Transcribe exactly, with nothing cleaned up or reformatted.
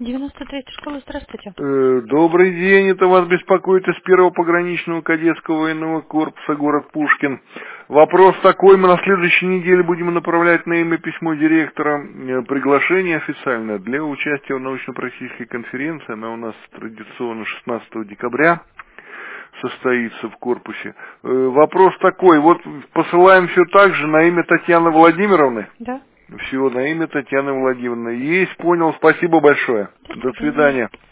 девяносто третья школа, здравствуйте. Э, Добрый день, это вас беспокоит из первого пограничного кадетского военного корпуса, город Пушкин. Вопрос такой, мы на следующей неделе будем направлять на имя письмо директора э, приглашение официальное для участия в научно-практической конференции. Она у нас традиционно шестнадцатого декабря состоится в корпусе. Э, Вопрос такой, вот посылаем все так же на имя Татьяны Владимировны. Да. Всего на имя Татьяны Владимировны. Есть, понял, спасибо большое. До До свидания. свидания.